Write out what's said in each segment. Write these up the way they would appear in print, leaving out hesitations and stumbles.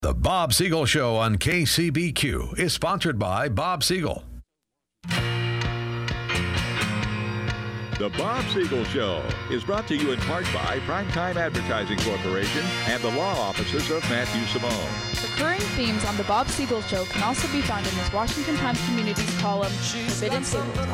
The Bob Siegel Show on KCBQ is sponsored by Bob Siegel. The Bob Siegel Show is brought to you in part by Primetime Advertising Corporation and the law offices of Matthew Simone. Recurring themes on The Bob Siegel Show can also be found in his Washington Times Communities column, Forbidden Siegel Talk.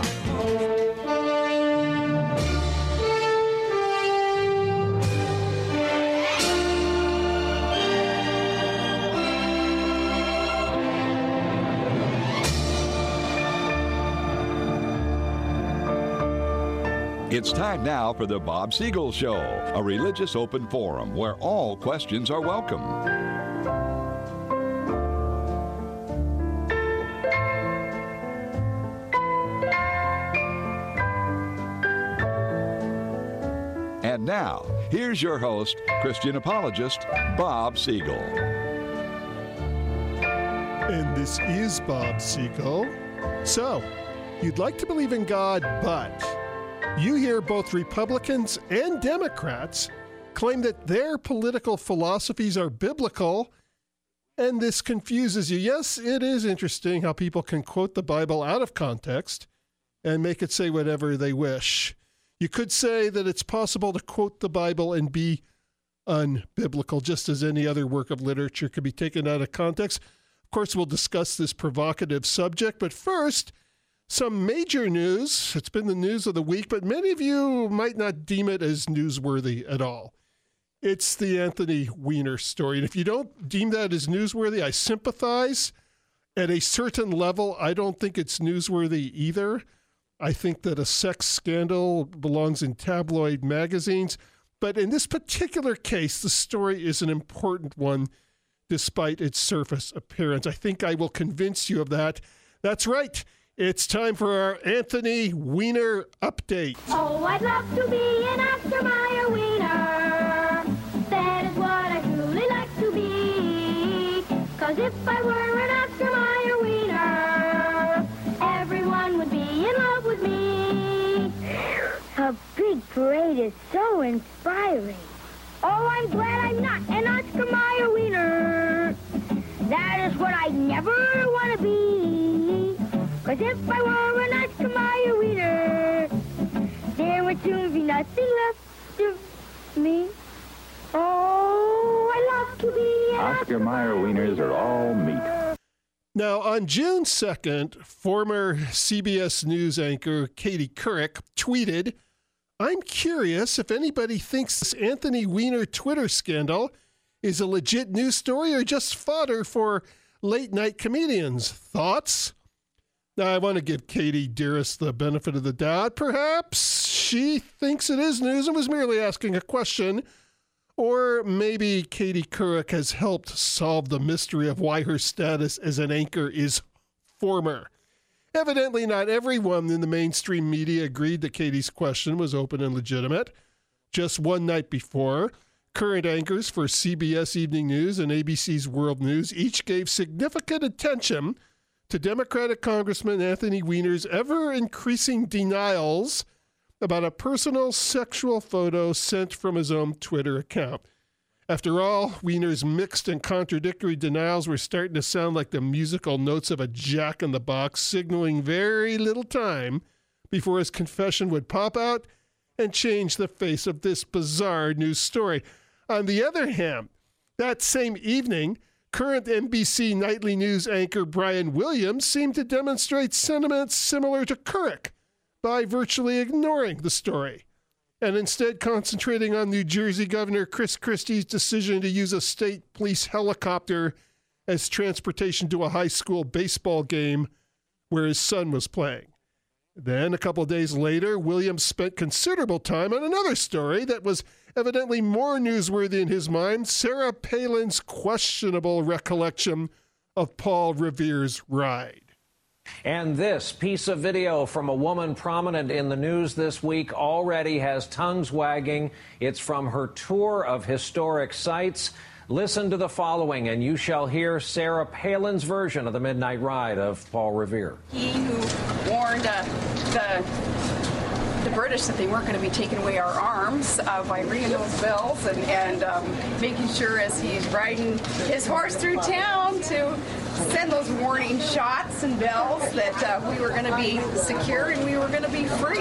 It's time now for the Bob Siegel Show, a religious open forum where all questions are welcome. And now, here's your host, Christian apologist, Bob Siegel. And this is Bob Siegel. So, you'd like to believe in God, but you hear both Republicans and Democrats claim that their political philosophies are biblical, and this confuses you. Yes, it is interesting how people can quote the Bible out of context and make it say whatever they wish. You could say that it's possible to quote the Bible and be unbiblical, just as any other work of literature could be taken out of context. Of course, we'll discuss this provocative subject, but first, some major news. It's been the news of the week, but many of you might not deem it as newsworthy at all. It's the Anthony Weiner story. And if you don't deem that as newsworthy, I sympathize. At a certain level, I don't think it's newsworthy either. I think that a sex scandal belongs in tabloid magazines. But in this particular case, the story is an important one, despite its surface appearance. I think I will convince you of that. That's right. It's time for our Anthony Weiner update. Oh, I'd love to be an Oscar Mayer Weiner. That is what I truly like to be. 'Cause if I were an Oscar Mayer Weiner, everyone would be in love with me. A big parade is so inspiring. Oh, I'm glad I'm not an Oscar Mayer Weiner. That is what I never want to be. 'Cause if I were an Oscar Mayer Weiner, there would soon be nothing left of me. Oh, I love to be an Oscar Mayer Wieners are all meat. Now, on June 2nd, former CBS News anchor Katie Couric tweeted, "I'm curious if anybody thinks this Anthony Weiner Twitter scandal is a legit news story or just fodder for late-night comedians. Thoughts?" Now, I want to give Katie Dearest the benefit of the doubt. Perhaps she thinks it is news and was merely asking a question. Or maybe Katie Couric has helped solve the mystery of why her status as an anchor is former. Evidently, not everyone in the mainstream media agreed that Katie's question was open and legitimate. Just one night before, current anchors for CBS Evening News and ABC's World News each gave significant attention to Democratic Congressman Anthony Weiner's ever-increasing denials about a personal sexual photo sent from his own Twitter account. After all, Weiner's mixed and contradictory denials were starting to sound like the musical notes of a jack-in-the-box, signaling very little time before his confession would pop out and change the face of this bizarre news story. On the other hand, that same evening, current NBC Nightly News anchor Brian Williams seemed to demonstrate sentiments similar to Couric by virtually ignoring the story and instead concentrating on New Jersey Governor Chris Christie's decision to use a state police helicopter as transportation to a high school baseball game where his son was playing. Then, a couple of days later, Williams spent considerable time on another story that was evidently more newsworthy in his mind, Sarah Palin's questionable recollection of Paul Revere's ride. And this piece of video from a woman prominent in the news this week already has tongues wagging. It's from her tour of historic sites. Listen to the following, and you shall hear Sarah Palin's version of the midnight ride of Paul Revere. He who warned the British that they weren't going to be taking away our arms by ringing those bells and making sure as he's riding his horse through town to send those warning shots and bells that we were going to be secure and we were going to be free.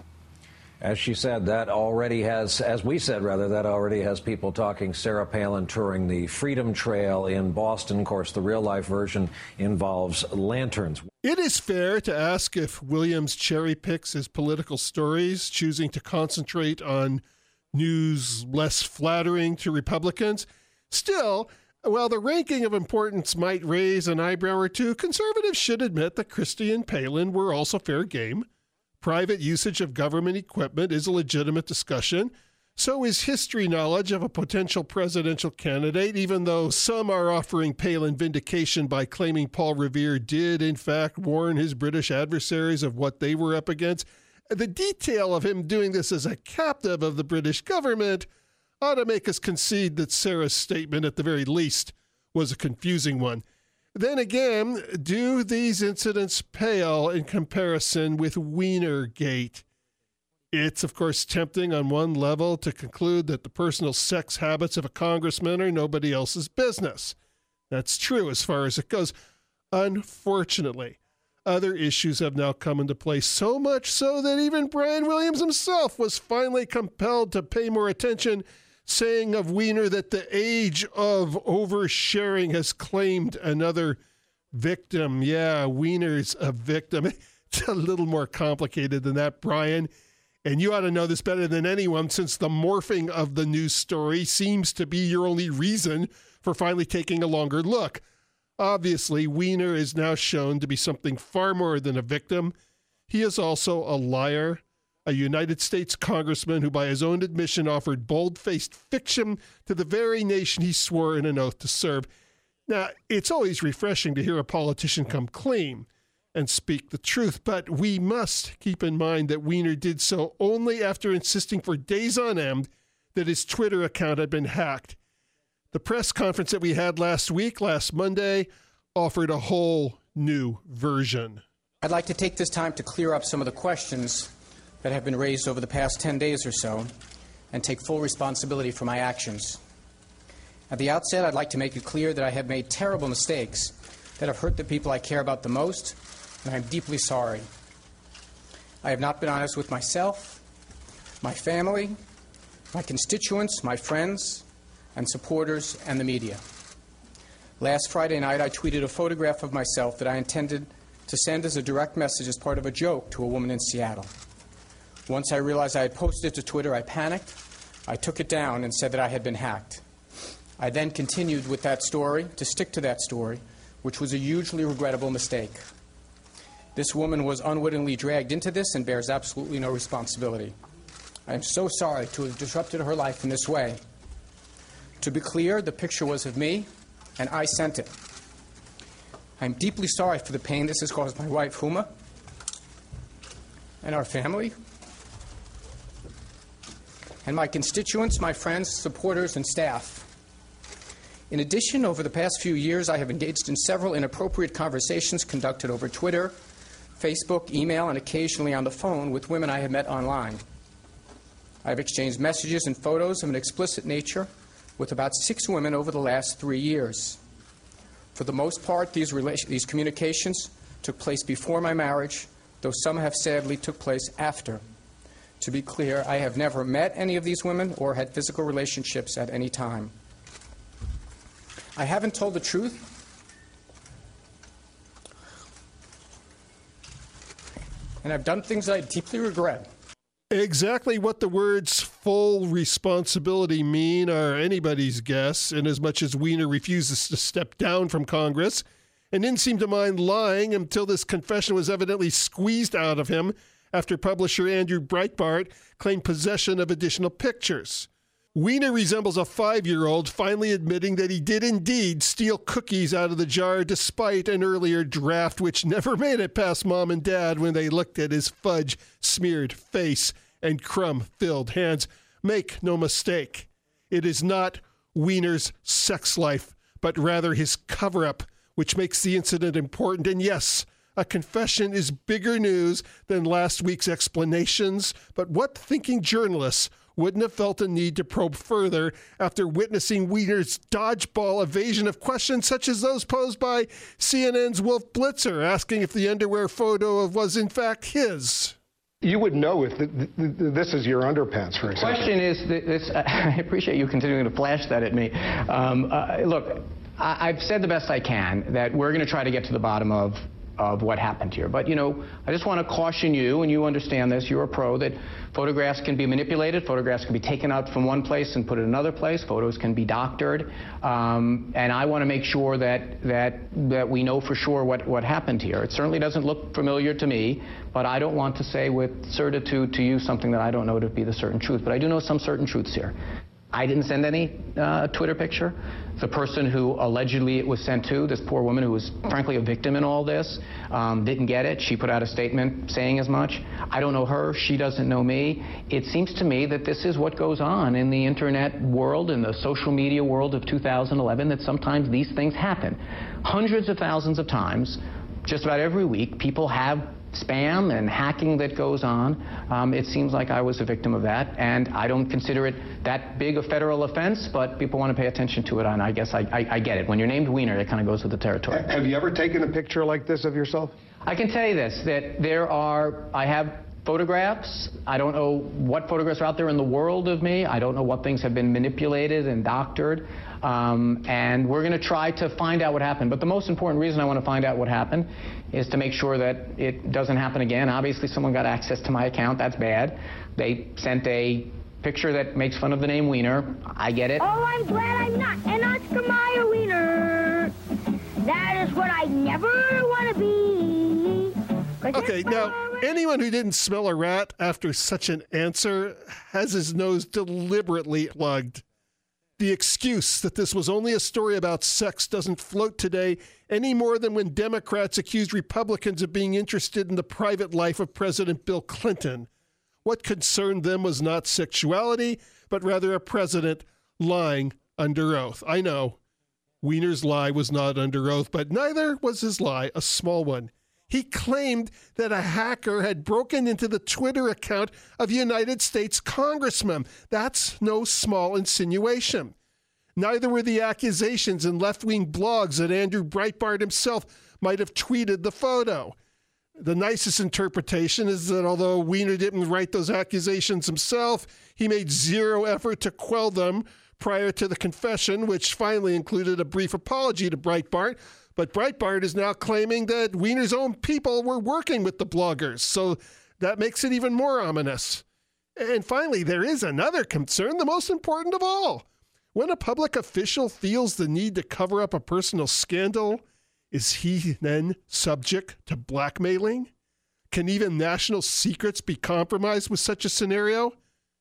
As she said, that already has, as we said, rather, that already has people talking. Sarah Palin touring the Freedom Trail in Boston. Of course, the real-life version involves lanterns. It is fair to ask if Williams cherry picks his political stories, choosing to concentrate on news less flattering to Republicans. Still, while the ranking of importance might raise an eyebrow or two, conservatives should admit that Christie and Palin were also fair game. Private usage of government equipment is a legitimate discussion. So is history knowledge of a potential presidential candidate, even though some are offering Palin vindication by claiming Paul Revere did, in fact, warn his British adversaries of what they were up against. The detail of him doing this as a captive of the British government ought to make us concede that Sarah's statement, at the very least, was a confusing one. Then again, do these incidents pale in comparison with Wienergate? It's, of course, tempting on one level to conclude that the personal sex habits of a congressman are nobody else's business. That's true as far as it goes. Unfortunately, other issues have now come into play, so much so that even Brian Williams himself was finally compelled to pay more attention, saying of Wiener that the age of oversharing has claimed another victim. Yeah, Wiener's a victim. It's a little more complicated than that, Brian. And you ought to know this better than anyone, since the morphing of the news story seems to be your only reason for finally taking a longer look. Obviously, Wiener is now shown to be something far more than a victim. He is also a liar, a United States congressman who, by his own admission, offered bold-faced fiction to the very nation he swore in an oath to serve. Now, it's always refreshing to hear a politician come clean and speak the truth, but we must keep in mind that Wiener did so only after insisting for days on end that his Twitter account had been hacked. The press conference that we had last Monday, offered a whole new version. I'd like to take this time to clear up some of the questions that have been raised over the past 10 days or so and take full responsibility for my actions. At the outset, I'd like to make it clear that I have made terrible mistakes that have hurt the people I care about the most, and I'm deeply sorry. I have not been honest with myself, my family, my constituents, my friends, and supporters, and the media. Last Friday night, I tweeted a photograph of myself that I intended to send as a direct message as part of a joke to a woman in Seattle. Once I realized I had posted it to Twitter, I panicked. I took it down and said that I had been hacked. I then continued with that story, to stick to that story, which was a hugely regrettable mistake. This woman was unwittingly dragged into this and bears absolutely no responsibility. I am so sorry to have disrupted her life in this way. To be clear, the picture was of me, and I sent it. I'm deeply sorry for the pain this has caused my wife, Huma, and our family, and my constituents, my friends, supporters, and staff. In addition, over the past few years, I have engaged in several inappropriate conversations conducted over Twitter, Facebook, email, and occasionally on the phone with women I have met online. I have exchanged messages and photos of an explicit nature with about 6 women over the last 3 years. For the most part, these communications took place before my marriage, though some have sadly took place after. To be clear, I have never met any of these women or had physical relationships at any time. I haven't told the truth, and I've done things I deeply regret. Exactly what the words full responsibility mean are anybody's guess, inasmuch as Wiener refuses to step down from Congress and didn't seem to mind lying until this confession was evidently squeezed out of him after publisher Andrew Breitbart claimed possession of additional pictures. Wiener resembles a 5-year-old finally admitting that he did indeed steal cookies out of the jar despite an earlier draft which never made it past Mom and Dad when they looked at his fudge-smeared face and crumb-filled hands. Make no mistake, it is not Wiener's sex life, but rather his cover-up, which makes the incident important. And yes, A confession is bigger news than last week's explanations, but what thinking journalists wouldn't have felt a need to probe further after witnessing Wiener's dodgeball evasion of questions such as those posed by CNN's Wolf Blitzer, asking if the underwear photo was in fact his? You would know if this is your underpants, for example. The question is, this, I appreciate you continuing to flash that at me. Look, I've said the best I can that we're going to try to get to the bottom of what happened here. But, you know, I just want to caution you, and you understand this, you're a pro, that photographs can be manipulated, photographs can be taken out from one place and put in another place, photos can be doctored, and I want to make sure that we know for sure what happened here. It certainly doesn't look familiar to me, but I don't want to say with certitude to you something that I don't know to be the certain truth. But I do know some certain truths here. I didn't send any Twitter picture. The person who allegedly it was sent to, this poor woman who was frankly a victim in all this, didn't get it. She put out a statement saying as much. I don't know her. She doesn't know me. It seems to me that this is what goes on in the internet world, in the social media world of 2011, that sometimes these things happen. Hundreds of thousands of times, just about every week, people have spam and hacking that goes on. It seems like I was a victim of that, and I don't consider it that big a federal offense, but people want to pay attention to it, and I guess I get it. When you're named Wiener, it kind of goes with the territory. Have you ever taken a picture like this of yourself? I can tell you this, that I have photographs. I don't know what photographs are out there in the world of me. I don't know what things have been manipulated and doctored. And we're going to try to find out what happened. But the most important reason I want to find out what happened is to make sure that it doesn't happen again. Obviously, someone got access to my account. That's bad. They sent a picture that makes fun of the name Wiener. I get it. Oh, I'm glad I'm not an Oscar Mayer Wiener. That is what I never want to be. Okay, now, anyone who didn't smell a rat after such an answer has his nose deliberately plugged. The excuse that this was only a story about sex doesn't float today any more than when Democrats accused Republicans of being interested in the private life of President Bill Clinton. What concerned them was not sexuality, but rather a president lying under oath. I know, Wiener's lie was not under oath, but neither was his lie a small one. He claimed that a hacker had broken into the Twitter account of a United States congressman. That's no small insinuation. Neither were the accusations in left-wing blogs that Andrew Breitbart himself might have tweeted the photo. The nicest interpretation is that although Wiener didn't write those accusations himself, he made zero effort to quell them prior to the confession, which finally included a brief apology to Breitbart. But Breitbart is now claiming that Wiener's own people were working with the bloggers, so that makes it even more ominous. And finally, there is another concern, the most important of all. When a public official feels the need to cover up a personal scandal, is he then subject to blackmailing? Can even national secrets be compromised with such a scenario?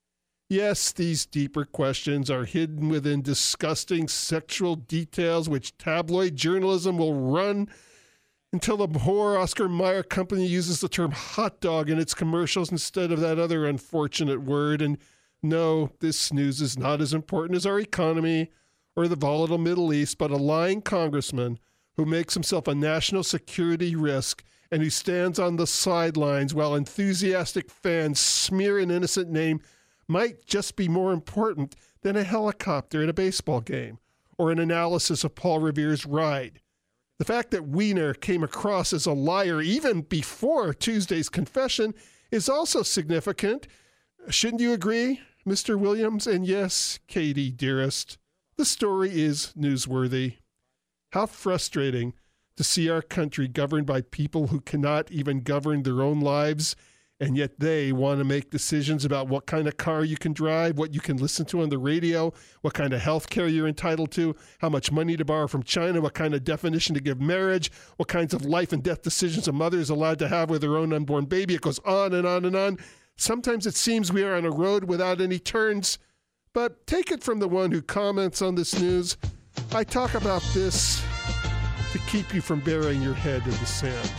Yes, these deeper questions are hidden within disgusting sexual details which tabloid journalism will run until the poor Oscar Mayer company uses the term hot dog in its commercials instead of that other unfortunate word. And no, this news is not as important as our economy or the volatile Middle East, but a lying congressman who makes himself a national security risk and who stands on the sidelines while enthusiastic fans smear an innocent name might just be more important than a helicopter at a baseball game or an analysis of Paul Revere's ride. The fact that Wiener came across as a liar even before Tuesday's confession is also significant. Shouldn't you agree, Mr. Williams? And yes, Katie, dearest, the story is newsworthy. How frustrating to see our country governed by people who cannot even govern their own lives, and yet they want to make decisions about what kind of car you can drive, what you can listen to on the radio, what kind of health care you're entitled to, how much money to borrow from China, what kind of definition to give marriage, what kinds of life and death decisions a mother is allowed to have with her own unborn baby. It goes on and on and on. Sometimes it seems we are on a road without any turns, but take it from the one who comments on this news. I talk about this to keep you from burying your head in the sand,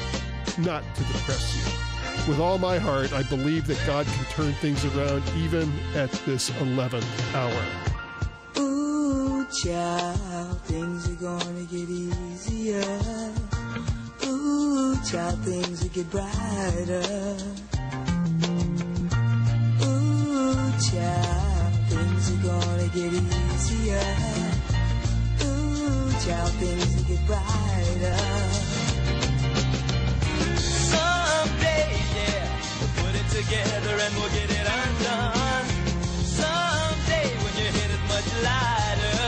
not to depress you. With all my heart, I believe that God can turn things around even at this 11th hour. Ooh, child, things are gonna get easier. Ooh, child, things will get brighter. Ooh, child, things are gonna get easier. Ooh, child, things will get brighter. Someday, yeah, we'll put it together and we'll get it undone. Someday when your head is much lighter.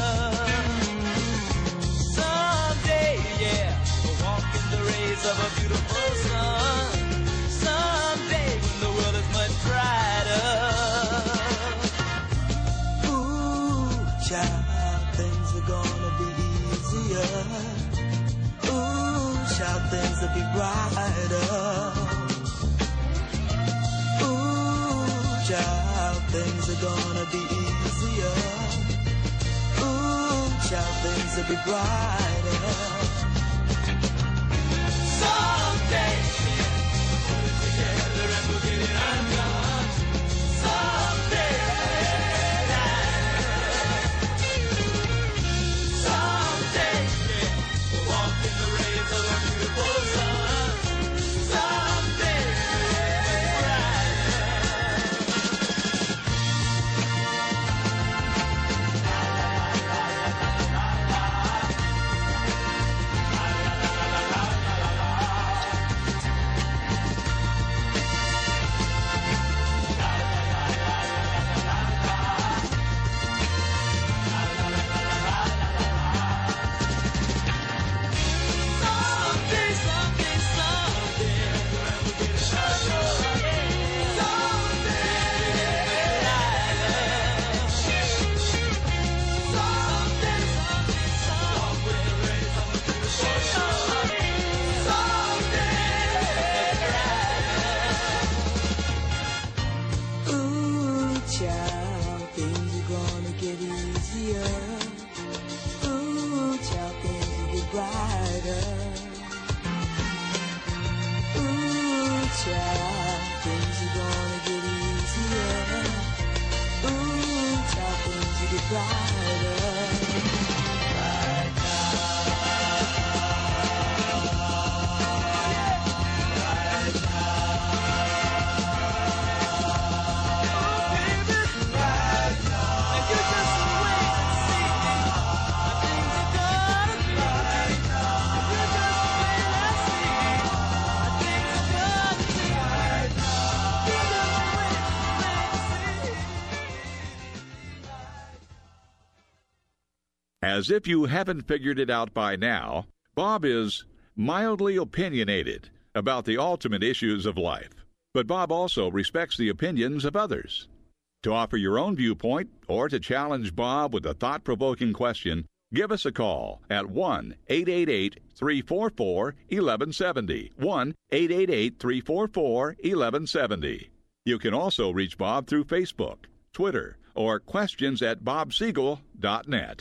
Someday, yeah, we'll walk in the rays of a beautiful sun. Someday when the world is much brighter. Ooh, child, things are gonna be easier. Ooh, child, things will be brighter. Ooh, child, things are gonna be easier. Ooh, child, things will be brighter. Someday, put it together and we'll get it undone. Someday, someday, we'll walk in the rays of a beautiful sun. Someday, As if you haven't figured it out by now, Bob is mildly opinionated about the ultimate issues of life. But Bob also respects the opinions of others. To offer your own viewpoint or to challenge Bob with a thought-provoking question, give us a call at 1-888-344-1170. 1-888-344-1170. You can also reach Bob through Facebook, Twitter, or questions@bobsiegel.net.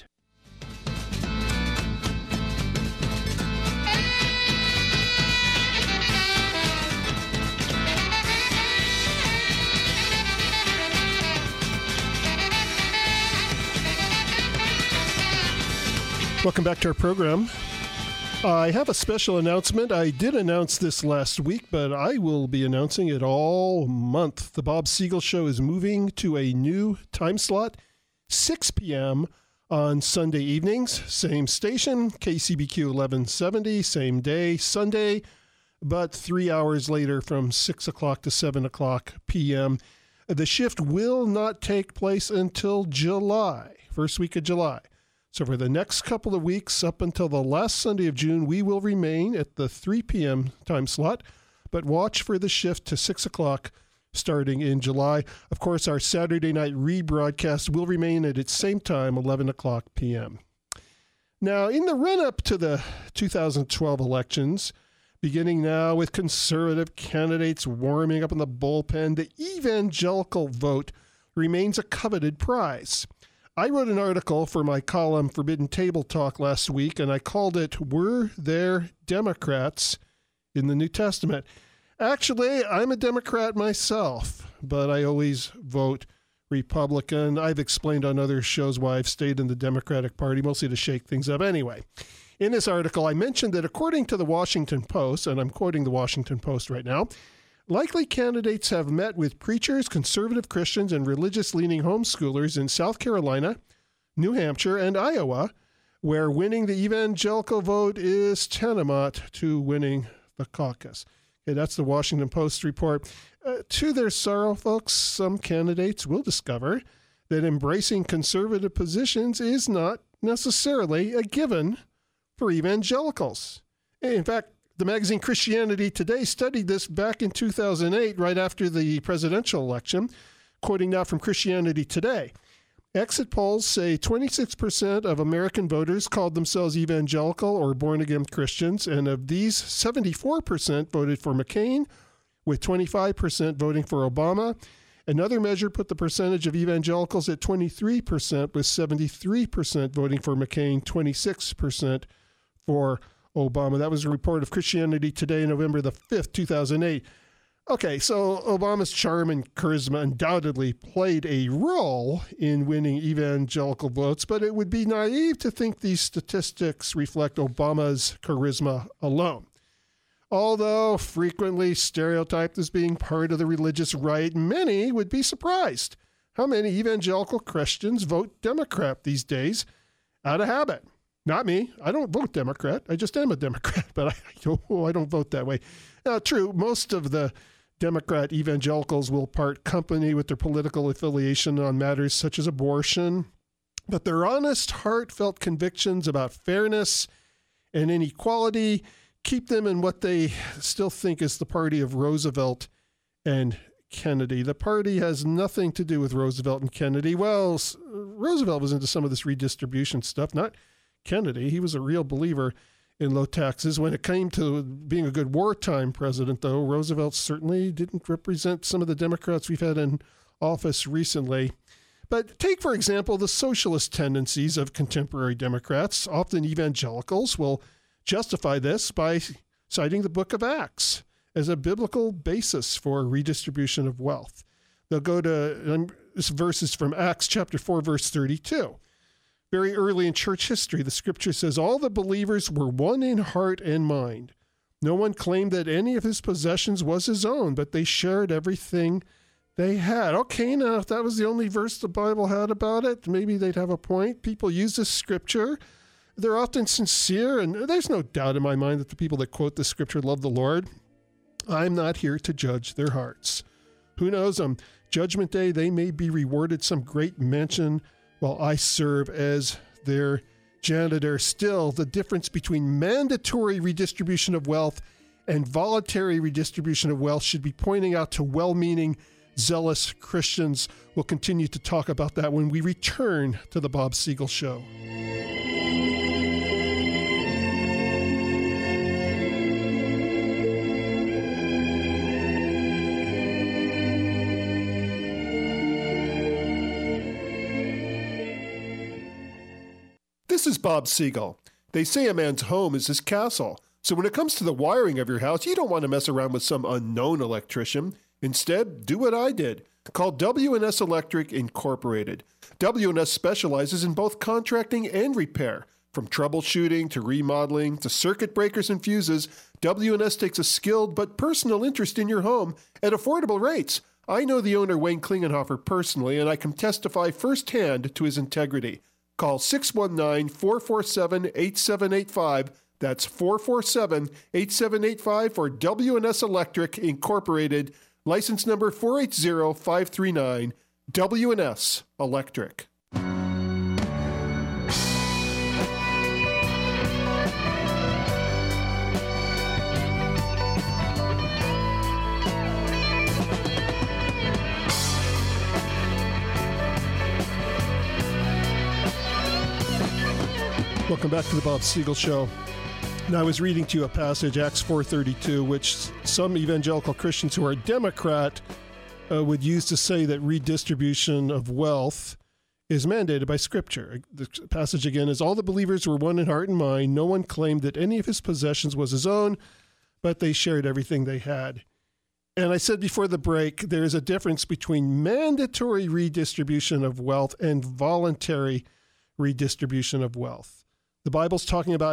Welcome back to our program. I have a special announcement. I did announce this last week, but I will be announcing it all month. The Bob Siegel Show is moving to a new time slot, 6 p.m. on Sunday evenings. Same station, KCBQ 1170, same day, Sunday, but 3 hours later from 6 o'clock to 7 o'clock p.m. The shift will not take place until July, first week of July. So for the next couple of weeks, up until the last Sunday of June, we will remain at the 3 p.m. time slot, but watch for the shift to 6 o'clock starting in July. Of course, our Saturday night rebroadcast will remain at its same time, 11 o'clock p.m. Now, in the run-up to the 2012 elections, beginning now with conservative candidates warming up in the bullpen, the evangelical vote remains a coveted prize. I wrote an article for my column Forbidden Table Talk last week, and I called it, Were There Democrats in the New Testament? Actually, I'm a Democrat myself, but I always vote Republican. I've explained on other shows why I've stayed in the Democratic Party, mostly to shake things up. Anyway, In this article, I mentioned that according to the Washington Post, and I'm quoting the Washington Post right now, likely candidates have met with preachers, conservative Christians, and religious-leaning homeschoolers in South Carolina, New Hampshire, and Iowa, where winning the evangelical vote is tantamount to winning the caucus. Okay, that's the Washington Post report. To their sorrow, folks, some candidates will discover that embracing conservative positions is not necessarily a given for evangelicals. In fact, the magazine Christianity Today studied this back in 2008, right after the presidential election, quoting now from Christianity Today. Exit polls say 26% of American voters called themselves evangelical or born-again Christians, and of these, 74% voted for McCain, with 25% voting for Obama. Another measure put the percentage of evangelicals at 23%, with 73% voting for McCain, 26% for Obama. That was a report of Christianity Today, November the 5th, 2008. Okay, so Obama's charm and charisma undoubtedly played a role in winning evangelical votes, but it would be naive to think these statistics reflect Obama's charisma alone. Although frequently stereotyped as being part of the religious right, many would be surprised how many evangelical Christians vote Democrat these days out of habit. Not me. I don't vote Democrat. I just am a Democrat, but I don't vote that way. True, most of the Democrat evangelicals will part company with their political affiliation on matters such as abortion, but their honest, heartfelt convictions about fairness and inequality keep them in what they still think is the party of Roosevelt and Kennedy. The party has nothing to do with Roosevelt and Kennedy. Well, Roosevelt was into some of this redistribution stuff, not Kennedy. He was a real believer in low taxes. When it came to being a good wartime president, though, Roosevelt certainly didn't represent some of the Democrats we've had in office recently. But take, for example, the socialist tendencies of contemporary Democrats. Often evangelicals will justify this by citing the book of Acts as a biblical basis for redistribution of wealth. They'll go to this verses from Acts chapter 4, verse 32. Very early in church history, the scripture says, all the believers were one in heart and mind. No one claimed that any of his possessions was his own, but they shared everything they had. Okay, now, if that was the only verse the Bible had about it, maybe they'd have a point. People use this scripture. They're often sincere, and there's no doubt in my mind that the people that quote this scripture love the Lord. I'm not here to judge their hearts. Who knows, on Judgment Day, they may be rewarded some great mansion while I serve as their janitor. Still, the difference between mandatory redistribution of wealth and voluntary redistribution of wealth should be pointing out to well-meaning, zealous Christians. We'll continue to talk about that when we return to the Bob Siegel Show. This is Bob Siegel. They say a man's home is his castle. So when it comes to the wiring of your house, you don't want to mess around with some unknown electrician. Instead, do what I did. Call W&S Electric Incorporated. W&S specializes in both contracting and repair. From troubleshooting to remodeling to circuit breakers and fuses, W&S takes a skilled but personal interest in your home at affordable rates. I know the owner, Wayne Klingenhofer, personally, and I can testify firsthand to his integrity. Call 619-447-8785. That's 447-8785 for W&S Electric Incorporated. License number 480539. W&S Electric. Welcome back to the Bob Siegel Show. Now, I was reading to you a passage, Acts 4:32, which some evangelical Christians who are Democrat would use to say that redistribution of wealth is mandated by Scripture. The passage again is, all the believers were one in heart and mind. No one claimed that any of his possessions was his own, but they shared everything they had. And I said before the break, there's a difference between mandatory redistribution of wealth and voluntary redistribution of wealth. The Bible's talking about it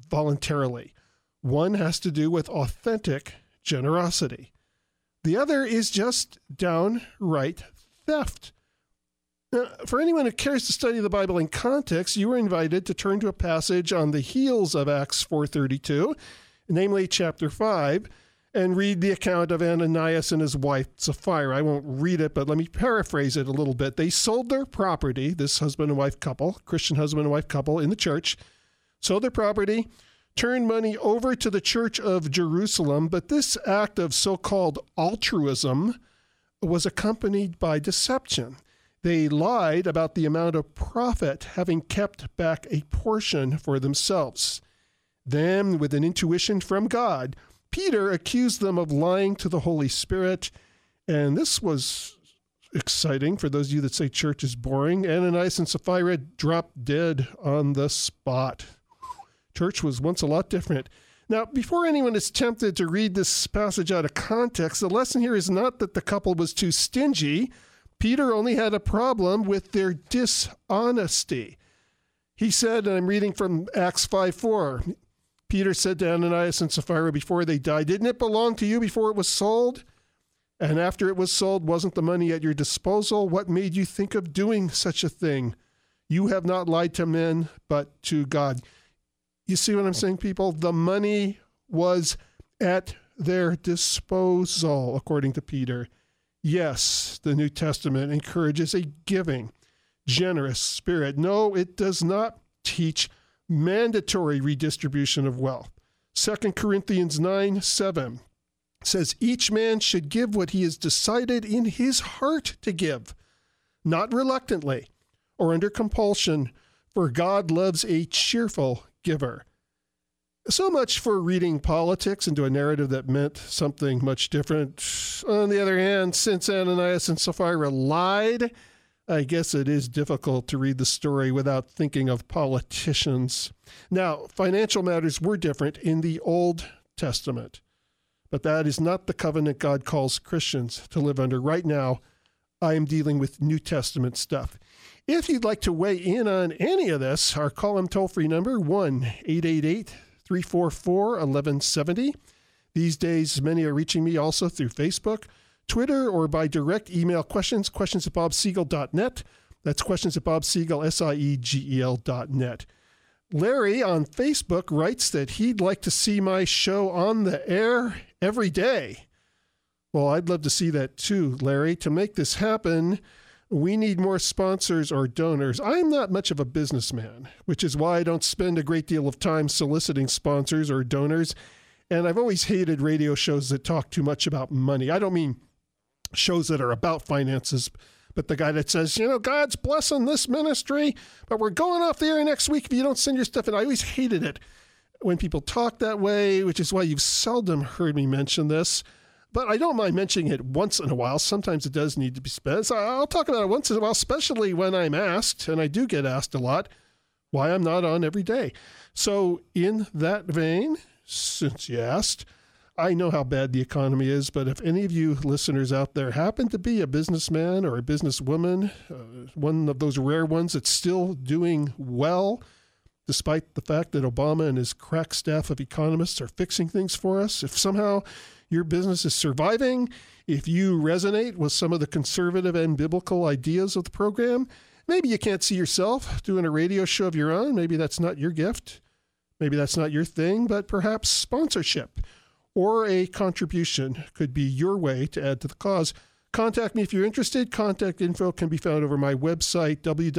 voluntarily. One has to do with authentic generosity. The other is just downright theft. Now, for anyone who cares to study the Bible in context, you are invited to turn to a passage on the heels of Acts 4:32, namely chapter 5, and read the account of Ananias and his wife Sapphira. I won't read it, but let me paraphrase it a little bit. They sold their property, this husband and wife couple, Christian husband and wife couple in the church, sold their property, turned money over to the Church of Jerusalem, but this act of so-called altruism was accompanied by deception. They lied about the amount of profit, having kept back a portion for themselves. Then, with an intuition from God, Peter accused them of lying to the Holy Spirit, and this was exciting for those of you that say church is boring. Ananias and Sapphira dropped dead on the spot. Church was once a lot different. Now, before anyone is tempted to read this passage out of context, the lesson here is not that the couple was too stingy. Peter only had a problem with their dishonesty. He said, and I'm reading from Acts 5:4, Peter said to Ananias and Sapphira before they died, "Didn't it belong to you before it was sold? And after it was sold, wasn't the money at your disposal? What made you think of doing such a thing? You have not lied to men, but to God." You see what I'm saying, people? The money was at their disposal, according to Peter. Yes, the New Testament encourages a giving, generous spirit. No, it does not teach mandatory redistribution of wealth. 2 Corinthians 9:7 says, "Each man should give what he has decided in his heart to give, not reluctantly or under compulsion, for God loves a cheerful giver." So much for reading politics into a narrative that meant something much different. On the other hand, since Ananias and Sapphira lied, I guess it is difficult to read the story without thinking of politicians. Now, financial matters were different in the Old Testament, but that is not the covenant God calls Christians to live under. Right now, I am dealing with New Testament stuff. If you'd like to weigh in on any of this, our call-in toll-free number, 1-888-344-1170. These days, many are reaching me also through Facebook, Twitter, or by direct email questions at bobsiegel.net. That's questions at bobsiegel.net. Larry on Facebook writes that he'd like to see my show on the air every day. Well, I'd love to see that too, Larry. To make this happen, we need more sponsors or donors. I'm not much of a businessman, which is why I don't spend a great deal of time soliciting sponsors or donors. And I've always hated radio shows that talk too much about money. I don't mean shows that are about finances, but the guy that says, God's blessing this ministry, but we're going off the air next week if you don't send your stuff in. I always hated it when people talk that way, which is why you've seldom heard me mention this. But I don't mind mentioning it once in a while. Sometimes it does need to be spent. So I'll talk about it once in a while, especially when I'm asked, and I do get asked a lot, why I'm not on every day. So in that vein, since you asked, I know how bad the economy is, but if any of you listeners out there happen to be a businessman or a businesswoman, one of those rare ones that's still doing well, despite the fact that Obama and his crack staff of economists are fixing things for us, if somehow your business is surviving, if you resonate with some of the conservative and biblical ideas of the program, maybe you can't see yourself doing a radio show of your own. Maybe that's not your gift. Maybe that's not your thing, but perhaps sponsorship or a contribution could be your way to add to the cause. Contact me if you're interested. Contact info can be found over my website,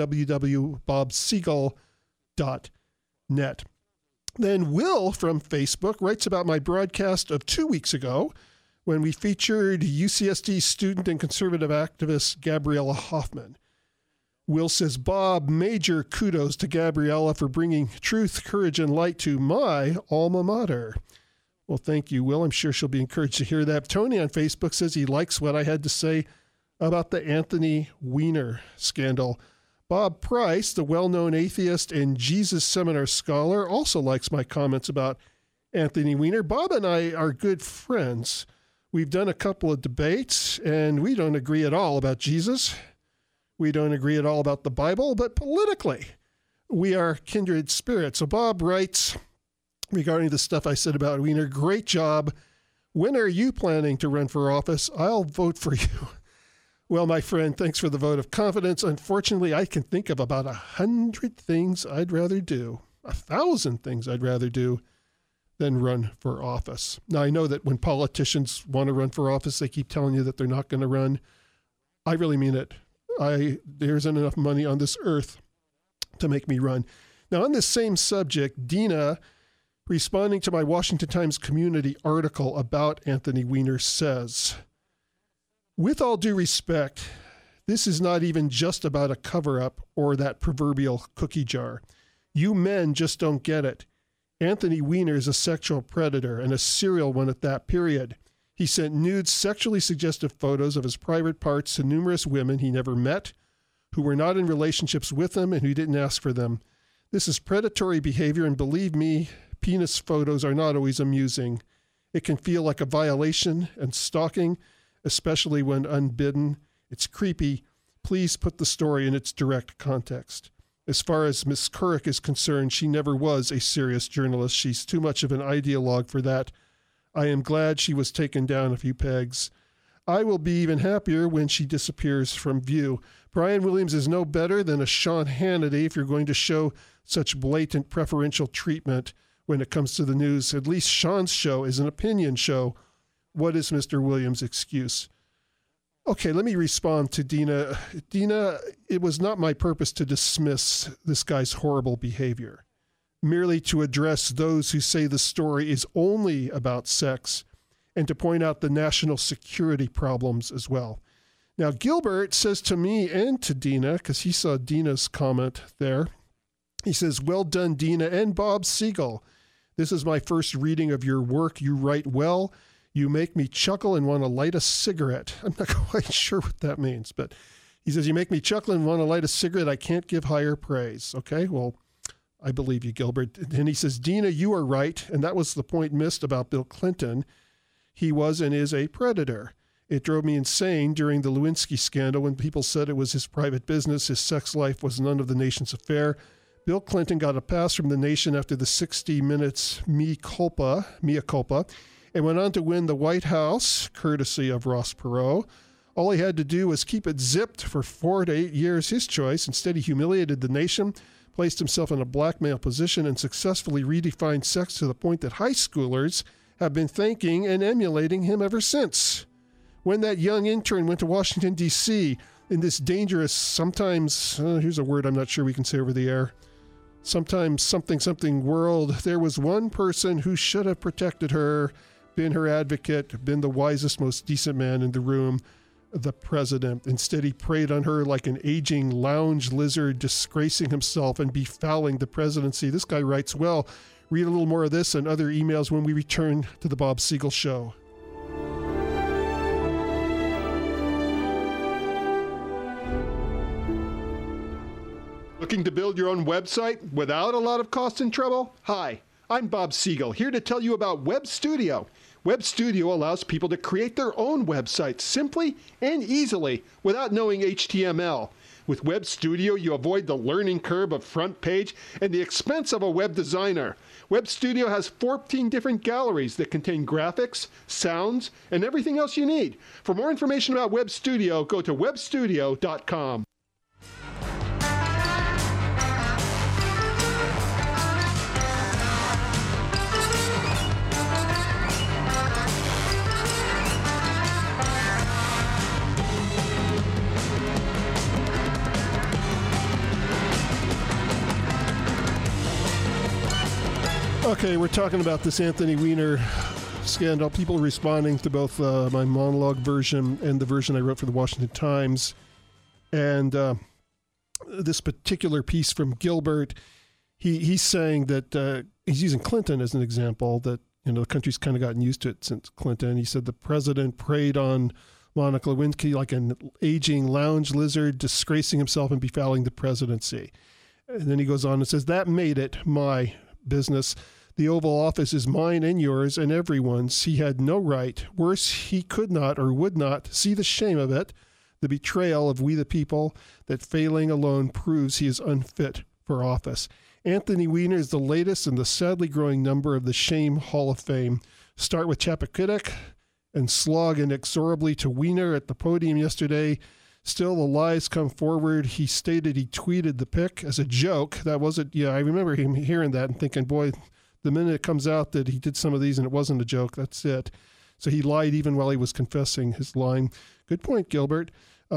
www.bobsiegel.net. Then Will from Facebook writes about my broadcast of 2 weeks ago when we featured UCSD student and conservative activist Gabriella Hoffman. Will says, Bob, major kudos to Gabriella for bringing truth, courage, and light to my alma mater. Well, thank you, Will. I'm sure she'll be encouraged to hear that. Tony on Facebook says he likes what I had to say about the Anthony Weiner scandal. Bob Price, the well-known atheist and Jesus Seminar scholar, also likes my comments about Anthony Weiner. Bob and I are good friends. We've done a couple of debates, and we don't agree at all about Jesus. We don't agree at all about the Bible, but politically, we are kindred spirits. So Bob writes, regarding the stuff I said about Wiener. Great job. When are you planning to run for office? I'll vote for you. Well, my friend, thanks for the vote of confidence. Unfortunately, I can think of about 100 things I'd rather do, 1,000 things I'd rather do than run for office. Now, I know that when politicians want to run for office, they keep telling you that they're not going to run. I really mean it. There isn't enough money on this earth to make me run. Now, on this same subject, Dina, responding to my Washington Times Community article about Anthony Weiner, says, with all due respect, this is not even just about a cover-up or that proverbial cookie jar. You men just don't get it. Anthony Weiner is a sexual predator, and a serial one at that, period. He sent nude, sexually suggestive photos of his private parts to numerous women he never met, who were not in relationships with him and who didn't ask for them. This is predatory behavior, and believe me, penis photos are not always amusing. It can feel like a violation and stalking, especially when unbidden. It's creepy. Please put the story in its direct context. As far as Miss Couric is concerned, she never was a serious journalist. She's too much of an ideologue for that. I am glad she was taken down a few pegs. I will be even happier when she disappears from view. Brian Williams is no better than a Sean Hannity if you're going to show such blatant preferential treatment when it comes to the news. At least Sean's show is an opinion show. What is Mr. Williams' excuse? Okay, let me respond to Dina. Dina, it was not my purpose to dismiss this guy's horrible behavior, merely to address those who say the story is only about sex and to point out the national security problems as well. Now, Gilbert says to me and to Dina, because he saw Dina's comment there, he says, well done, Dina and Bob Siegel. This is my first reading of your work. You write well. You make me chuckle and want to light a cigarette. I'm not quite sure what that means, but he says, you make me chuckle and want to light a cigarette. I can't give higher praise. Okay, well, I believe you, Gilbert. And he says, Dina, you are right. And that was the point missed about Bill Clinton. He was and is a predator. It drove me insane during the Lewinsky scandal when people said it was his private business. His sex life was none of the nation's affair. Bill Clinton got a pass from the nation after the 60 Minutes mea culpa, and went on to win the White House, courtesy of Ross Perot. All he had to do was keep it zipped for 4 to 8 years, his choice. Instead, he humiliated the nation, placed himself in a blackmail position, and successfully redefined sex to the point that high schoolers have been thanking and emulating him ever since. When that young intern went to Washington, D.C., in this dangerous, sometimes, here's a word I'm not sure we can say over the air, sometimes something world, there was one person who should have protected her, been her advocate, been the wisest, most decent man in the room, the president. Instead, he preyed on her like an aging lounge lizard, disgracing himself and befouling the presidency. This guy writes well. Read a little more of this and other emails when we return to the Bob Siegel Show. Looking to build your own website without a lot of cost and trouble? Hi, I'm Bob Siegel, here to tell you about Web Studio. Web Studio allows people to create their own websites simply and easily without knowing HTML. With Web Studio, you avoid the learning curve of front page and the expense of a web designer. Web Studio has 14 different galleries that contain graphics, sounds, and everything else you need. For more information about Web Studio, go to webstudio.com. Okay, we're talking about this Anthony Weiner scandal. People responding to both my monologue version and the version I wrote for the Washington Times. And this particular piece from Gilbert, he's saying that he's using Clinton as an example, that the country's kind of gotten used to it since Clinton. He said the president preyed on Monica Lewinsky like an aging lounge lizard, disgracing himself and befouling the presidency. And then he goes on and says, that made it my business. The Oval Office is mine and yours and everyone's. He had no right. Worse, he could not or would not see the shame of it, the betrayal of we the people, that failing alone proves he is unfit for office. Anthony Weiner is the latest in the sadly growing number of the Shame Hall of Fame. Start with Chappaquiddick and slog inexorably to Weiner at the podium yesterday. Still, the lies come forward. He stated he tweeted the pic as a joke. That wasn't, I remember him hearing that and thinking, boy, the minute it comes out that he did some of these and it wasn't a joke, that's it. So he lied even while he was confessing his lying. Good point, Gilbert.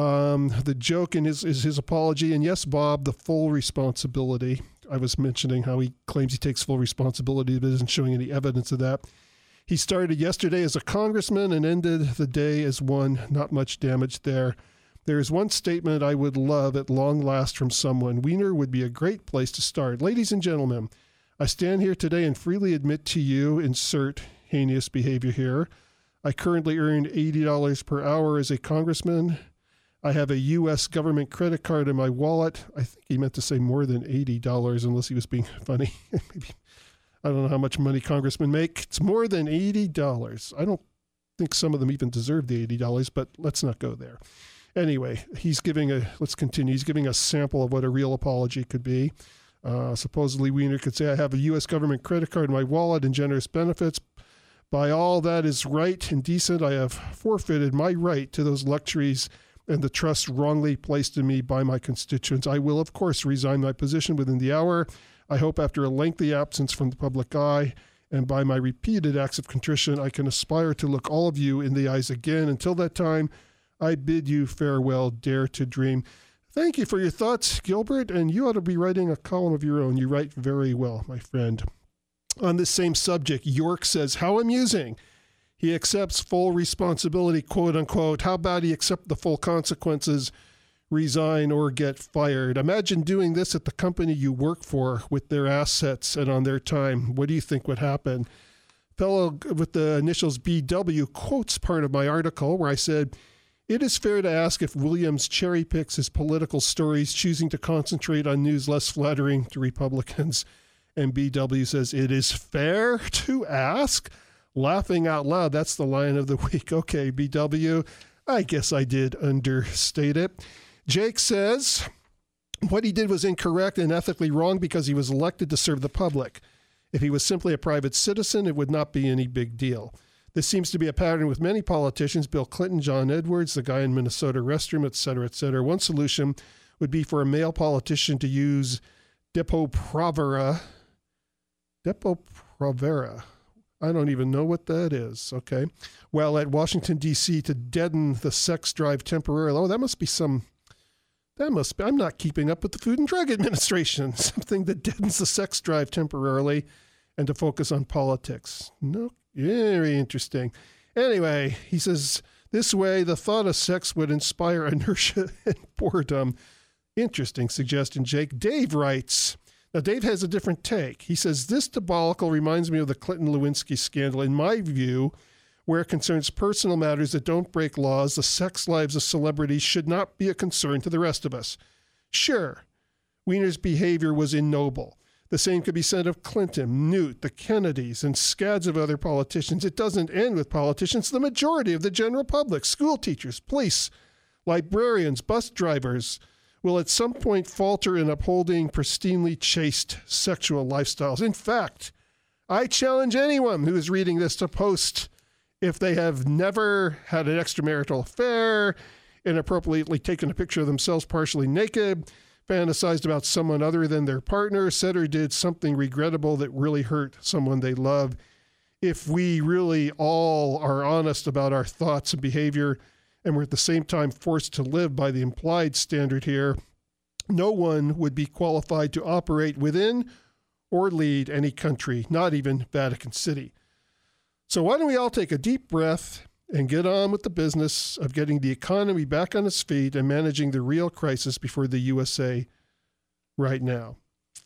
The joke is his apology. And yes, Bob, the full responsibility. I was mentioning how he claims he takes full responsibility, but isn't showing any evidence of that. He started yesterday as a congressman and ended the day as one. Not much damage there. There is one statement I would love at long last from someone. Weiner would be a great place to start. Ladies and gentlemen, I stand here today and freely admit to you, insert heinous behavior here. I currently earn $80 per hour as a congressman. I have a U.S. government credit card in my wallet. I think he meant to say more than $80 unless he was being funny. Maybe, I don't know how much money congressmen make. It's more than $80. I don't think some of them even deserve the $80, but let's not go there. Anyway, let's continue. He's giving a sample of what a real apology could be. Supposedly, Weiner could say, I have a U.S. government credit card in my wallet and generous benefits. By all that is right and decent, I have forfeited my right to those luxuries and the trust wrongly placed in me by my constituents. I will, of course, resign my position within the hour. I hope after a lengthy absence from the public eye and by my repeated acts of contrition, I can aspire to look all of you in the eyes again. Until that time, I bid you farewell, dare to dream. Thank you for your thoughts, Gilbert, and you ought to be writing a column of your own. You write very well, my friend. On this same subject, York says, how amusing. He accepts full responsibility, quote unquote. How about he accept the full consequences, resign, or get fired? Imagine doing this at the company you work for with their assets and on their time. What do you think would happen? Fellow with the initials BW quotes part of my article where I said, it is fair to ask if Williams cherry picks his political stories, choosing to concentrate on news less flattering to Republicans. And BW says, it is fair to ask? Laughing out loud, that's the line of the week. Okay, BW, I guess I did understate it. Jake says, what he did was incorrect and ethically wrong because he was elected to serve the public. If he was simply a private citizen, it would not be any big deal. This seems to be a pattern with many politicians, Bill Clinton, John Edwards, the guy in Minnesota restroom, et cetera, et cetera. One solution would be for a male politician to use Depo-Provera. I don't even know what that is. Okay. Well, at Washington, D.C. to deaden the sex drive temporarily. Oh, I'm not keeping up with the Food and Drug Administration. Something that deadens the sex drive temporarily and to focus on politics. No. Very interesting. Anyway, he says, this way, the thought of sex would inspire inertia and boredom. Interesting suggestion, Jake. Dave writes, now Dave has a different take. He says, this debacle reminds me of the Clinton-Lewinsky scandal. In my view, where it concerns personal matters that don't break laws, the sex lives of celebrities should not be a concern to the rest of us. Sure, Weiner's behavior was ignoble. The same could be said of Clinton, Newt, the Kennedys, and scads of other politicians. It doesn't end with politicians. The majority of the general public, school teachers, police, librarians, bus drivers, will at some point falter in upholding pristinely chaste sexual lifestyles. In fact, I challenge anyone who is reading this to post if they have never had an extramarital affair, inappropriately taken a picture of themselves partially naked, fantasized about someone other than their partner, said or did something regrettable that really hurt someone they love. If we really all are honest about our thoughts and behavior, and we're at the same time forced to live by the implied standard here, no one would be qualified to operate within or lead any country, not even Vatican City. So why don't we all take a deep breath and get on with the business of getting the economy back on its feet and managing the real crisis before the USA right now.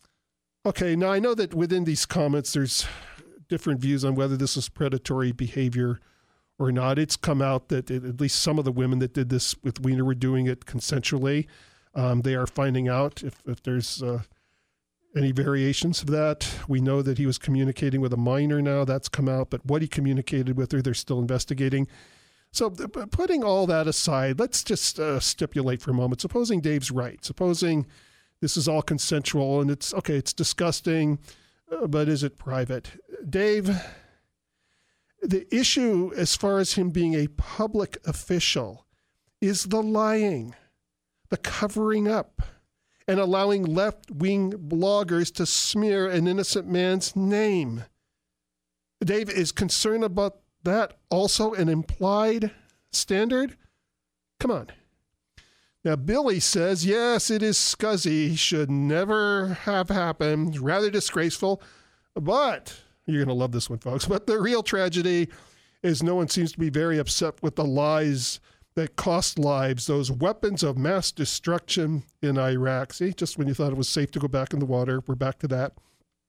Okay, now I know that within these comments there's different views on whether this is predatory behavior or not. It's come out that at least some of the women that did this with Weiner were doing it consensually. They are finding out if there's any variations of that. We know that he was communicating with a minor now. That's come out. But what he communicated with her, they're still investigating. So putting all that aside, let's just stipulate for a moment. Supposing Dave's right. Supposing this is all consensual, and it's disgusting, but is it private? Dave, the issue as far as him being a public official is the lying, the covering up, and allowing left-wing bloggers to smear an innocent man's name. Dave, is concern about that also an implied standard? Come on. Now, Billy says, yes, it is scuzzy, should never have happened, rather disgraceful, but, you're going to love this one, folks, but the real tragedy is no one seems to be very upset with the lies that cost lives, those weapons of mass destruction in Iraq. See, just when you thought it was safe to go back in the water, we're back to that.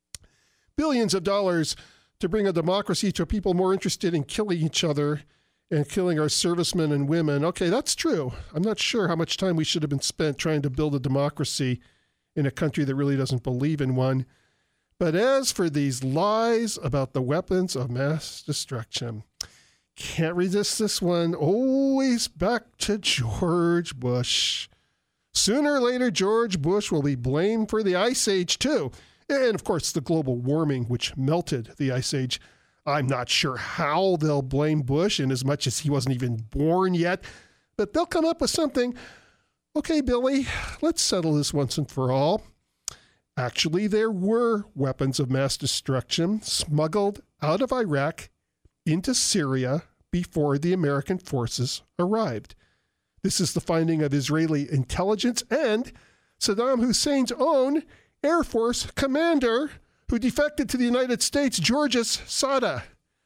Billions of dollars to bring a democracy to people more interested in killing each other and killing our servicemen and women. Okay, that's true. I'm not sure how much time we should have been spent trying to build a democracy in a country that really doesn't believe in one. But as for these lies about the weapons of mass destruction, can't resist this one. Always back to George Bush. Sooner or later, George Bush will be blamed for the Ice Age, too. And, of course, the global warming, which melted the Ice Age. I'm not sure how they'll blame Bush, in as much as he wasn't even born yet, but they'll come up with something. Okay, Billy, let's settle this once and for all. Actually, there were weapons of mass destruction smuggled out of Iraq into Syria before the American forces arrived. This is the finding of Israeli intelligence and Saddam Hussein's own Air Force commander, who defected to the United States, Georges Sada.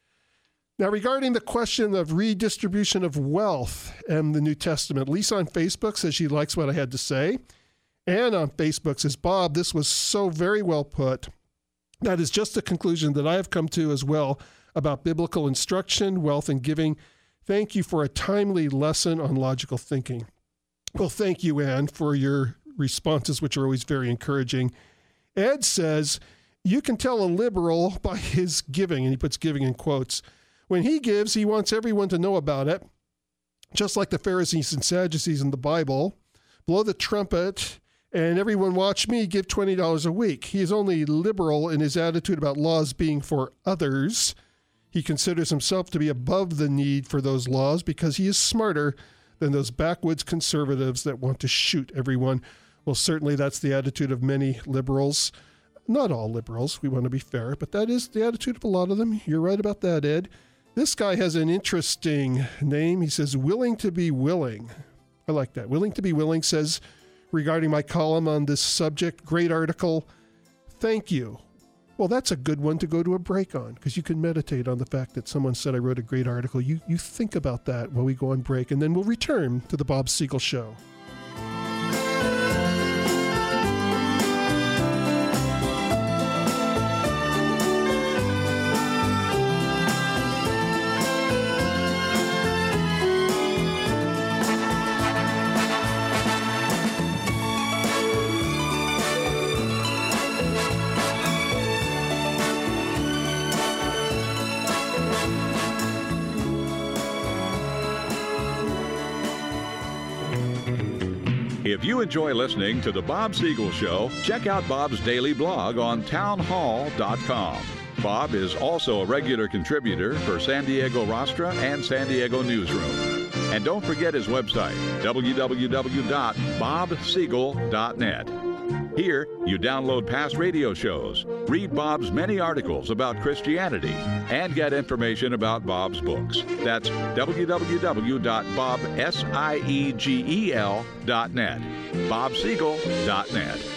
Now, regarding the question of redistribution of wealth and the New Testament, Lisa on Facebook says she likes what I had to say. Ann on Facebook says, Bob, this was so very well put. That is just a conclusion that I have come to as well about biblical instruction, wealth, and giving. Thank you for a timely lesson on logical thinking. Well, thank you, Ann, for your responses, which are always very encouraging. Ed says, you can tell a liberal by his giving, and he puts giving in quotes. When he gives, he wants everyone to know about it, just like the Pharisees and Sadducees in the Bible. Blow the trumpet, and everyone watch me give $20 a week. He is only liberal in his attitude about laws being for others. He considers himself to be above the need for those laws because he is smarter than those backwoods conservatives that want to shoot everyone. Well, certainly that's the attitude of many liberals. Not all liberals, we want to be fair, but that is the attitude of a lot of them. You're right about that, Ed. This guy has an interesting name. He says, willing to be willing. I like that. Willing to be willing says, regarding my column on this subject, great article. Thank you. Well, that's a good one to go to a break on, because you can meditate on the fact that someone said I wrote a great article. You think about that while we go on break, and then we'll return to the Bob Siegel Show. If you enjoy listening to The Bob Siegel Show, check out Bob's daily blog on townhall.com. Bob is also a regular contributor for San Diego Rostra and San Diego Newsroom. And don't forget his website, www.bobsiegel.net. Here, you download past radio shows, read Bob's many articles about Christianity, and get information about Bob's books. That's www.bobsiegel.net. bobsiegel.net.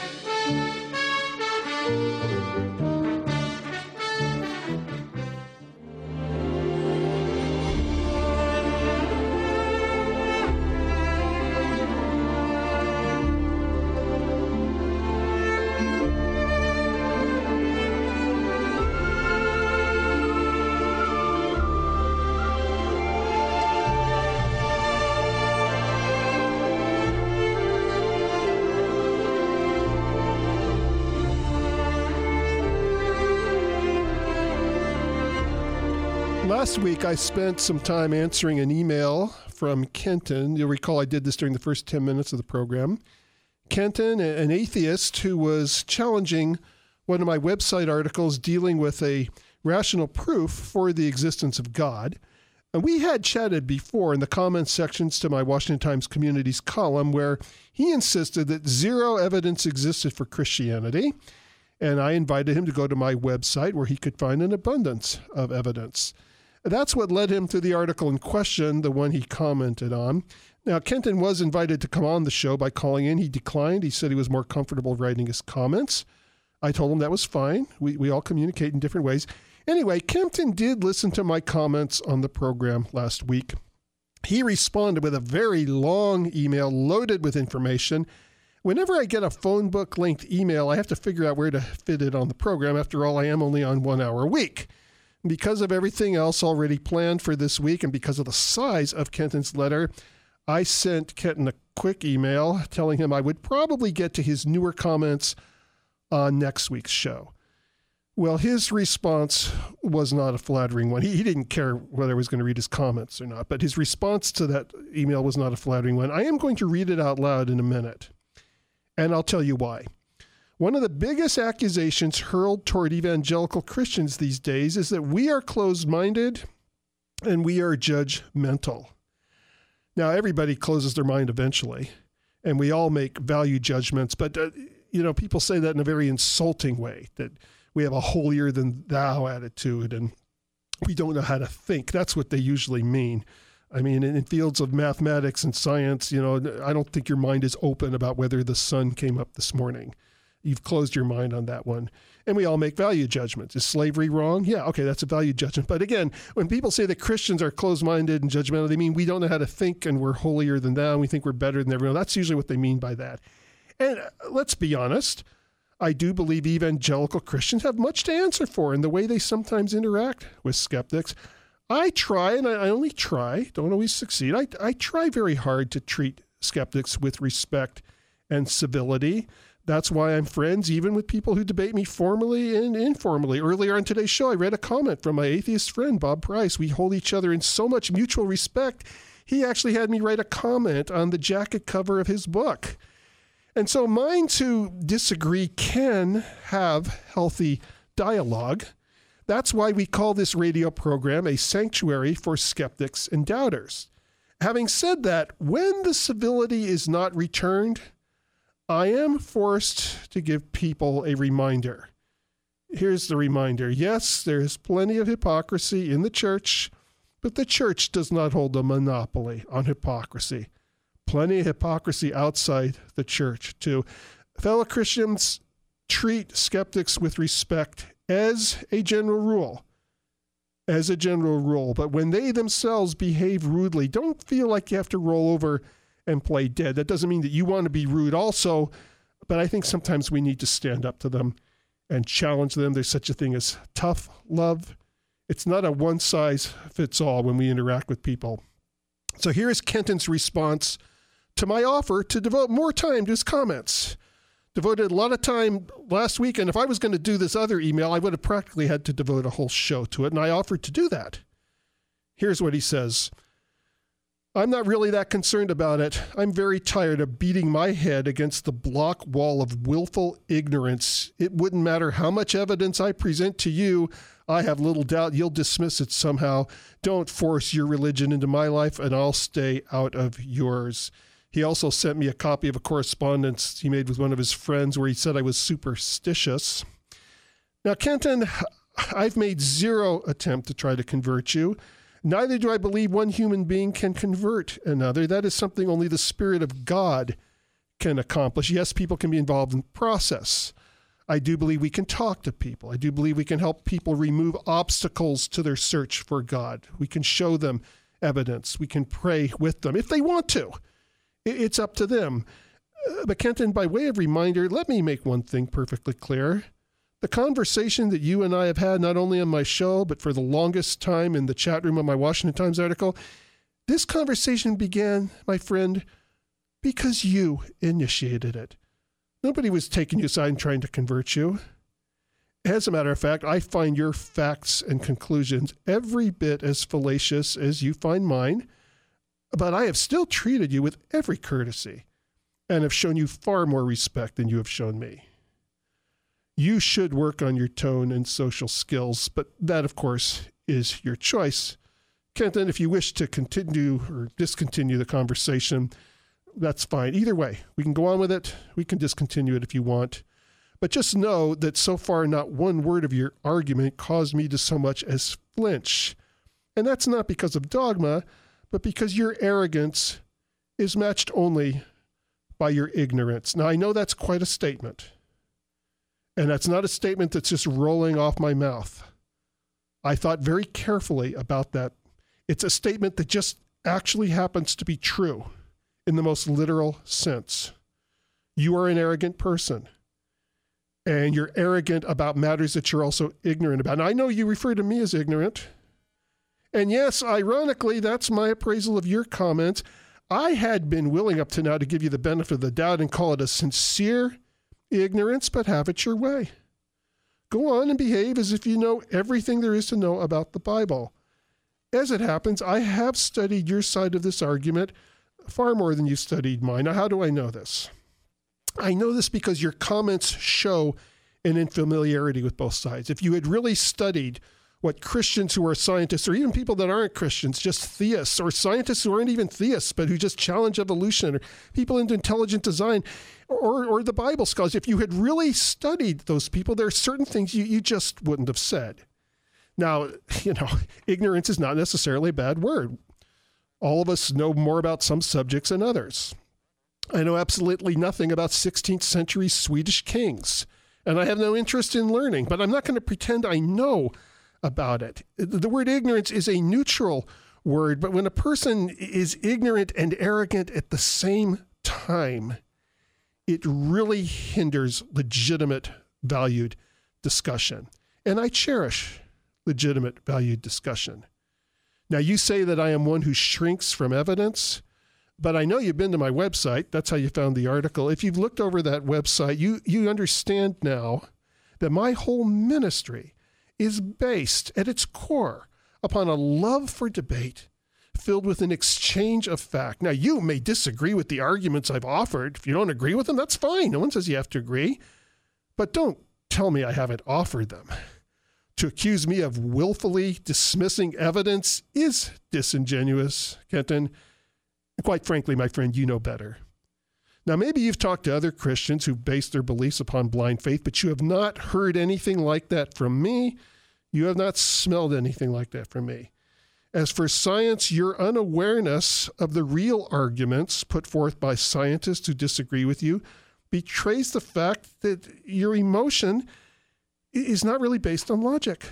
Last week, I spent some time answering an email from Kenton. You'll recall I did this during the first 10 minutes of the program. Kenton, an atheist who was challenging one of my website articles dealing with a rational proof for the existence of God. And we had chatted before in the comments sections to my Washington Times Communities column where he insisted that zero evidence existed for Christianity. And I invited him to go to my website where he could find an abundance of evidence. That's what led him to the article in question, the one he commented on. Now, Kenton was invited to come on the show by calling in. He declined. He said he was more comfortable writing his comments. I told him that was fine. We all communicate in different ways. Anyway, Kenton did listen to my comments on the program last week. He responded with a very long email loaded with information. Whenever I get a phone book length email, I have to figure out where to fit it on the program. After all, I am only on 1 hour a week. Because of everything else already planned for this week and because of the size of Kenton's letter, I sent Kenton a quick email telling him I would probably get to his newer comments on next week's show. Well, his response was not a flattering one. He didn't care whether I was going to read his comments or not, but his response to that email was not a flattering one. I am going to read it out loud in a minute, and I'll tell you why. One of the biggest accusations hurled toward evangelical Christians these days is that we are closed-minded and we are judgmental. Now, everybody closes their mind eventually, and we all make value judgments, but people say that in a very insulting way, that we have a holier-than-thou attitude, and we don't know how to think. That's what they usually mean. I mean, in fields of mathematics and science, I don't think your mind is open about whether the sun came up this morning. You've closed your mind on that one. And we all make value judgments. Is slavery wrong? Yeah, okay, that's a value judgment. But again, when people say that Christians are closed-minded and judgmental, they mean we don't know how to think and we're holier than thou and we think we're better than everyone. That's usually what they mean by that. And let's be honest, I do believe evangelical Christians have much to answer for in the way they sometimes interact with skeptics. I try, and I only try, don't always succeed. I try very hard to treat skeptics with respect and civility. That's why I'm friends even with people who debate me formally and informally. Earlier on today's show, I read a comment from my atheist friend, Bob Price. We hold each other in so much mutual respect, he actually had me write a comment on the jacket cover of his book. And so minds who disagree can have healthy dialogue. That's why we call this radio program a sanctuary for skeptics and doubters. Having said that, when the civility is not returned, I am forced to give people a reminder. Here's the reminder. Yes, there is plenty of hypocrisy in the church, but the church does not hold a monopoly on hypocrisy. Plenty of hypocrisy outside the church, too. Fellow Christians, treat skeptics with respect as a general rule. As a general rule. But when they themselves behave rudely, don't feel like you have to roll over and play dead. That doesn't mean that you want to be rude also, but I think sometimes we need to stand up to them and challenge them. There's such a thing as tough love. It's not a one-size-fits-all when we interact with people. So here is Kenton's response to my offer to devote more time to his comments. Devoted a lot of time last week, and if I was going to do this other email, I would have practically had to devote a whole show to it, and I offered to do that. Here's what he says. I'm not really that concerned about it. I'm very tired of beating my head against the block wall of willful ignorance. It wouldn't matter how much evidence I present to you. I have little doubt you'll dismiss it somehow. Don't force your religion into my life, and I'll stay out of yours. He also sent me a copy of a correspondence he made with one of his friends where he said I was superstitious. Now, Kenton, I've made zero attempt to try to convert you. Neither do I believe one human being can convert another. That is something only the Spirit of God can accomplish. Yes, people can be involved in the process. I do believe we can talk to people. I do believe we can help people remove obstacles to their search for God. We can show them evidence. We can pray with them if they want to. It's up to them. But Kenton, by way of reminder, let me make one thing perfectly clear. The conversation that you and I have had, not only on my show, but for the longest time in the chat room of my Washington Times article, this conversation began, my friend, because you initiated it. Nobody was taking you aside and trying to convert you. As a matter of fact, I find your facts and conclusions every bit as fallacious as you find mine, but I have still treated you with every courtesy. and have shown you far more respect than you have shown me. You should work on your tone and social skills, but that, of course, is your choice. Kenton, if you wish to continue or discontinue the conversation, that's fine. Either way, we can go on with it. We can discontinue it if you want. But just know that so far not one word of your argument caused me to so much as flinch. And that's not because of dogma, but because your arrogance is matched only by your ignorance. Now, I know that's quite a statement. And that's not a statement that's just rolling off my mouth. I thought very carefully about that. It's a statement that just actually happens to be true in the most literal sense. You are an arrogant person. And you're arrogant about matters that you're also ignorant about. Now, I know you refer to me as ignorant. And yes, ironically, that's my appraisal of your comments. I had been willing up to now to give you the benefit of the doubt and call it a sincere ignorance, but have it your way. Go on and behave as if you know everything there is to know about the Bible. As it happens, I have studied your side of this argument far more than you studied mine. Now, how do I know this? I know this because your comments show an infamiliarity with both sides. If you had really studied what Christians who are scientists, or even people that aren't Christians, just theists, or scientists who aren't even theists, but who just challenge evolution, or people into intelligent design, or the Bible scholars, if you had really studied those people, there are certain things you just wouldn't have said. Now, ignorance is not necessarily a bad word. All of us know more about some subjects than others. I know absolutely nothing about 16th century Swedish kings, and I have no interest in learning, but I'm not going to pretend I know about it. The word ignorance is a neutral word, but when a person is ignorant and arrogant at the same time, it really hinders legitimate, valued discussion. And I cherish legitimate, valued discussion. Now, you say that I am one who shrinks from evidence, but I know you've been to my website. That's how you found the article. If you've looked over that website, you understand now that my whole ministry is based at its core upon a love for debate filled with an exchange of fact. Now, you may disagree with the arguments I've offered. If you don't agree with them, that's fine. No one says you have to agree. But don't tell me I haven't offered them. To accuse me of willfully dismissing evidence is disingenuous, Kenton. Quite frankly, my friend, you know better. Now, maybe you've talked to other Christians who've based their beliefs upon blind faith, but you have not heard anything like that from me. You have not smelled anything like that from me. As for science, your unawareness of the real arguments put forth by scientists who disagree with you betrays the fact that your emotion is not really based on logic.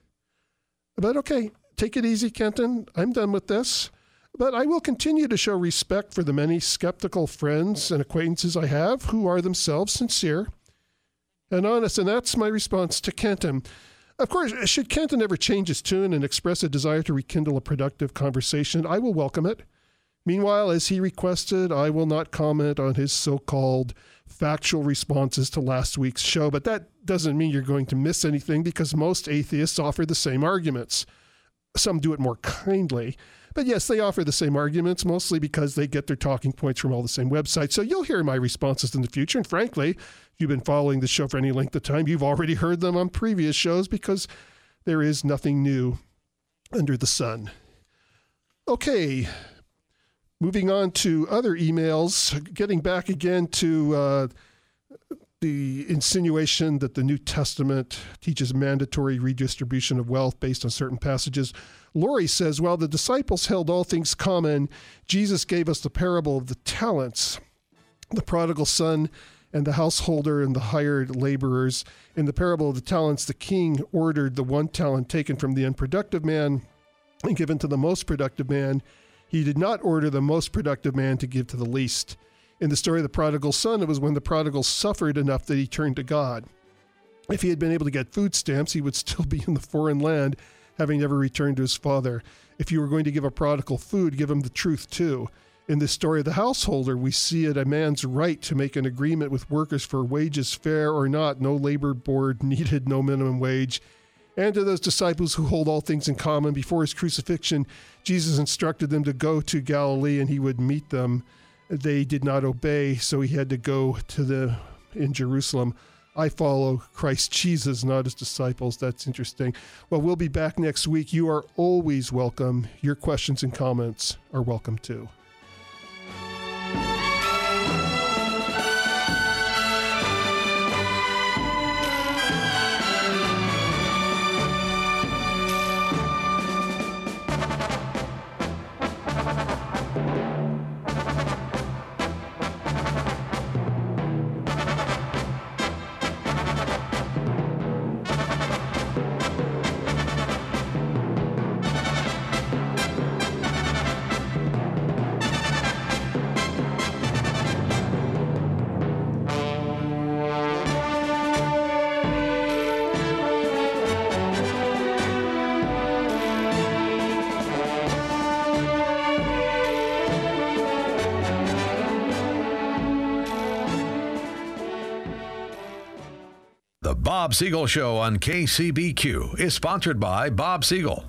But okay, take it easy, Kenton. I'm done with this. But I will continue to show respect for the many skeptical friends and acquaintances I have who are themselves sincere and honest. And that's my response to Kenton. Of course, should Kenton ever change his tune and express a desire to rekindle a productive conversation, I will welcome it. Meanwhile, as he requested, I will not comment on his so-called factual responses to last week's show. But that doesn't mean you're going to miss anything, because most atheists offer the same arguments. Some do it more kindly. But yes, they offer the same arguments, mostly because they get their talking points from all the same websites. So you'll hear my responses in the future. And frankly, if you've been following the show for any length of time, you've already heard them on previous shows, because there is nothing new under the sun. Okay, moving on to other emails, getting back again to the insinuation that the New Testament teaches mandatory redistribution of wealth based on certain passages. Lori says, while the disciples held all things common, Jesus gave us the parable of the talents, the prodigal son and the householder and the hired laborers. In the parable of the talents, the king ordered the 1 talent taken from the unproductive man and given to the most productive man. He did not order the most productive man to give to the least. In the story of the prodigal son, it was when the prodigal suffered enough that he turned to God. If he had been able to get food stamps, he would still be in the foreign land, having never returned to his father. If you were going to give a prodigal food, give him the truth too. In the story of the householder, we see it a man's right to make an agreement with workers for wages fair or not, no labor board needed, no minimum wage. And to those disciples who hold all things in common, before his crucifixion, Jesus instructed them to go to Galilee and he would meet them they did not obey, so he had to go in Jerusalem. I follow Christ Jesus, not his disciples. That's interesting. Well, we'll be back next week. You are always welcome. Your questions and comments are welcome too. The Bob Siegel Show on KCBQ is sponsored by Bob Siegel.